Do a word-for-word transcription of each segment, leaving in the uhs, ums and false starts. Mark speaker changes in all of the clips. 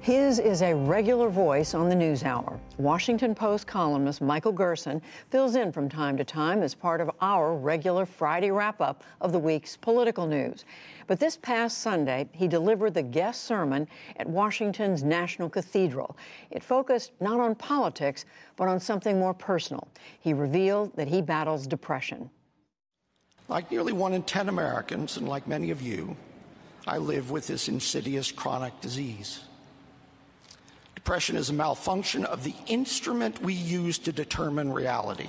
Speaker 1: His is a regular voice on the NewsHour. Washington Post columnist Michael Gerson fills in from time to time as part of our regular Friday wrap-up of the week's political news. But this past Sunday, he delivered the guest sermon at Washington's National Cathedral. It focused not on politics, but on something more personal. He revealed that he battles depression.
Speaker 2: Like nearly one in ten Americans, and like many of you, I live with this insidious chronic disease. Depression is a malfunction of the instrument we use to determine reality.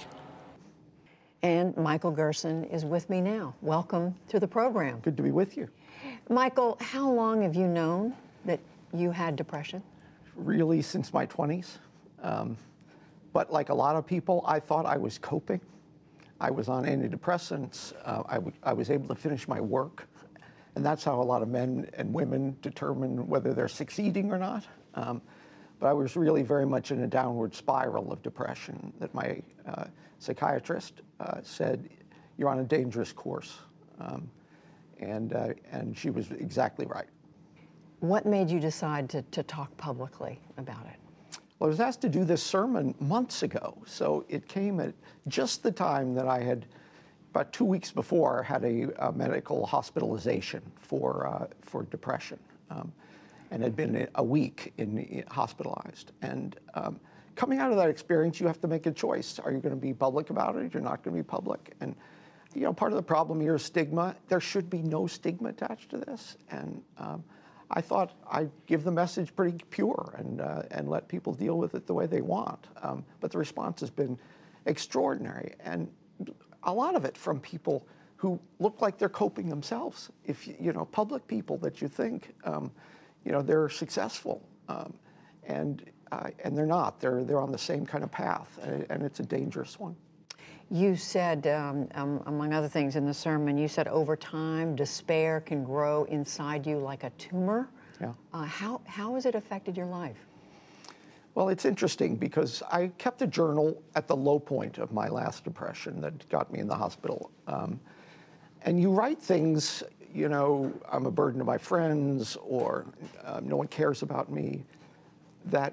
Speaker 1: And Michael Gerson is with me now. Welcome to the program.
Speaker 3: Good to be with you.
Speaker 1: Michael, how long have you known that you had depression?
Speaker 3: Really, since my twenties. Um, but like a lot of people, I thought I was coping. I was on antidepressants. Uh, I, w- I was able to finish my work. And that's how a lot of men and women determine whether they're succeeding or not. Um, But I was really very much in a downward spiral of depression that my uh, psychiatrist uh, said, you're on a dangerous course. Um, and, uh, and she was exactly right.
Speaker 1: What made you decide to, to talk publicly about it?
Speaker 3: Well, I was asked to do this sermon months ago. So it came at just the time that I had, about two weeks before, had a, a medical hospitalization for, uh, for depression. Um, and had been a week in, in hospitalized. And um, coming out of that experience, you have to make a choice. Are you going to be public about it? You're not going to be public. And you know, part of the problem here is stigma. There should be no stigma attached to this. And um, I thought I'd give the message pretty pure and uh, and let people deal with it the way they want. Um, but the response has been extraordinary, and a lot of it from people who look like they're coping themselves. If you know, public people that you think. Um, You know, they're successful, um, and uh, and they're not. They're they're on the same kind of path, and, and it's a dangerous one.
Speaker 1: You said, um, um, among other things in the sermon, you said over time, despair can grow inside you like a tumor.
Speaker 3: Yeah.
Speaker 1: Uh, how how has it affected your life?
Speaker 3: Well, it's interesting because I kept a journal at the low point of my last depression that got me in the hospital, um, and you write things. You know, I'm a burden to my friends, or uh, no one cares about me, that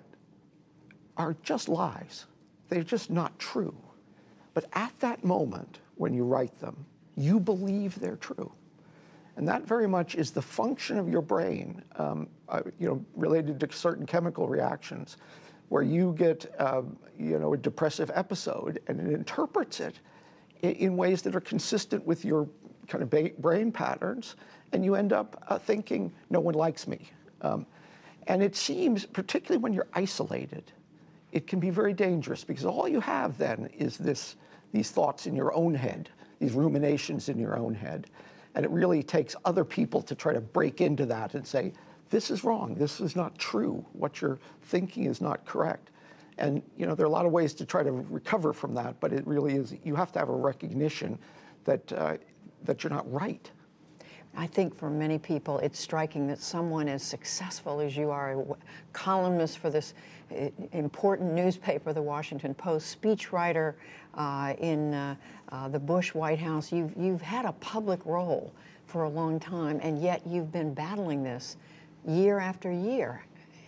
Speaker 3: are just lies. They're just not true. But at that moment, when you write them, you believe they're true. And that very much is the function of your brain, um, uh, you know, related to certain chemical reactions, where you get, uh, you know, a depressive episode, and it interprets it in, in ways that are consistent with your kind of ba- brain patterns, and you end up uh, thinking, no one likes me. Um, and it seems, particularly when you're isolated, it can be very dangerous, because all you have then is this, these thoughts in your own head, these ruminations in your own head. And it really takes other people to try to break into that and say, this is wrong, this is not true, what you're thinking is not correct. And you know, there are a lot of ways to try to recover from that, but it really is, you have to have a recognition that uh, that you're not right.
Speaker 1: I think for many people, it's striking that someone as successful as you are, a columnist for this important newspaper, the Washington Post, speechwriter uh, in uh, uh, the Bush White House, you've, you've had a public role for a long time, and yet you've been battling this year after year.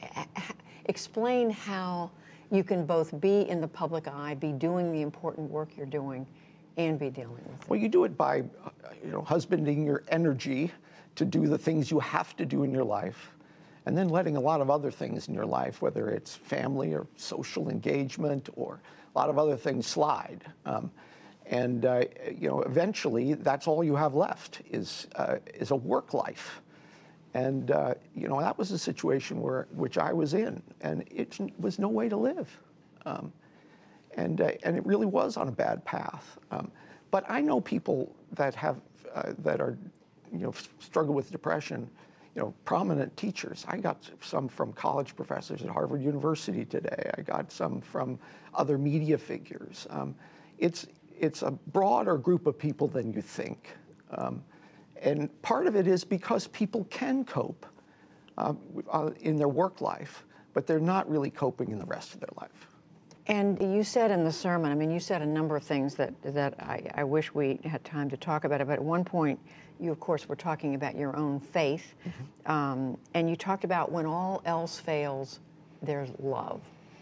Speaker 1: Explain how you can both be in the public eye, be doing the important work you're doing, and be dealing with it.
Speaker 3: Well, you do it by, you know, husbanding your energy to do the things you have to do in your life, and then letting a lot of other things in your life, whether it's family or social engagement or a lot of other things, slide. Um, and uh, you know, eventually, that's all you have left is uh, is a work life. And uh, you know, that was a situation where which I was in, and it was no way to live. Um, And, uh, and it really was on a bad path. Um, but I know people that have, uh, that are, you know, struggle with depression, you know, prominent teachers. I got some from college professors at Harvard University today. I got some from other media figures. Um, it's, it's a broader group of people than you think. Um, and part of it is because people can cope uh, uh, in their work life, but they're not really coping in the rest of their life.
Speaker 1: And you said in the sermon, I mean, you said a number of things that, that I, I wish we had time to talk about it, but at one point you of course were talking about your own faith, mm-hmm. um, and you talked about when all else fails, there's love.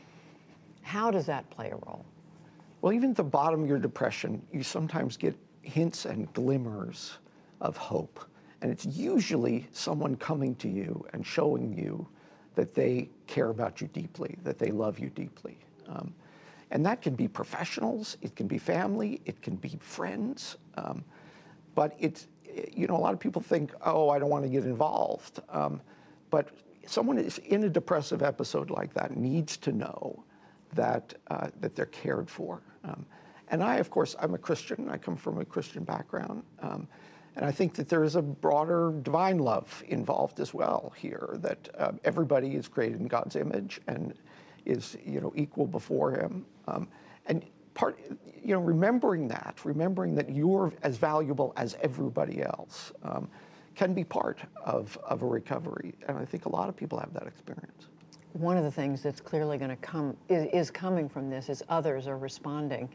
Speaker 1: How does that play a role?
Speaker 3: Well, even at the bottom of your depression, you sometimes get hints and glimmers of hope. And it's usually someone coming to you and showing you that they care about you deeply, that they love you deeply. Um, and that can be professionals, it can be family, it can be friends. Um, but it's, you know, a lot of people think, oh, I don't want to get involved. Um, but someone is in a depressive episode like that needs to know that, uh, that they're cared for. Um, and I, of course, I'm a Christian. I come from a Christian background. Um, and I think that there is a broader divine love involved as well here, that uh, everybody is created in God's image and is, you know, equal before him. Um, and part, you know, remembering that, remembering that you're as valuable as everybody else um, can be part of, of a recovery. And I think a lot of people have that experience.
Speaker 1: One of the things that's clearly going to come, is, is coming from this, is others are responding.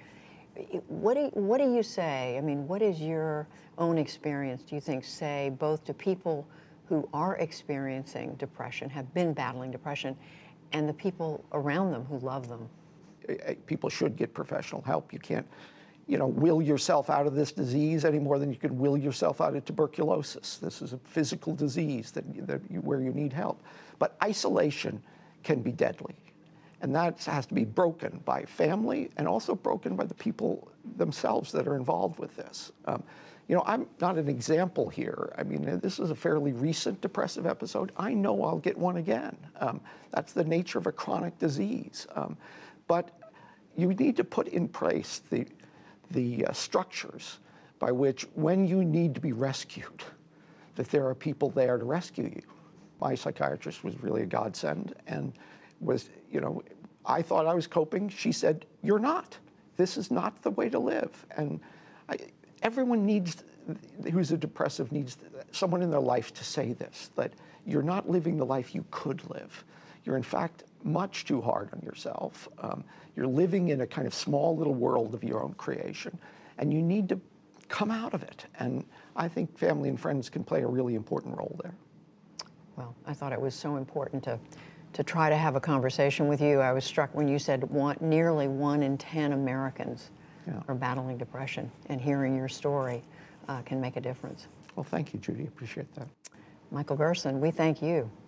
Speaker 1: What do, what do you say? I mean, what is your own experience, do you think, say both to people who are experiencing depression, have been battling depression, and the people around them who love them?
Speaker 3: People should get professional help. You can't, you know, will yourself out of this disease any more than you can will yourself out of tuberculosis. This is a physical disease that, that you, where you need help. But isolation can be deadly. And that has to be broken by family and also broken by the people themselves that are involved with this. Um, you know, I'm not an example here. I mean, this is a fairly recent depressive episode. I know I'll get one again. Um, that's the nature of a chronic disease. Um, but you need to put in place the, the uh, structures by which, when you need to be rescued, that there are people there to rescue you. My psychiatrist was really a godsend and was, you know, I thought I was coping. She said, you're not. This is not the way to live. And I, everyone needs, who's a depressive, needs someone in their life to say this, that you're not living the life you could live. You're in fact much too hard on yourself. Um, you're living in a kind of small little world of your own creation, and you need to come out of it. And I think family and friends can play a really important role there.
Speaker 1: Well, I thought it was so important to to try to have a conversation with you. I was struck when you said one, nearly one in ten Americans yeah. are battling depression, and hearing your story uh, can make a difference.
Speaker 3: Well, thank you, Judy. Appreciate that.
Speaker 1: Michael Gerson, we thank you.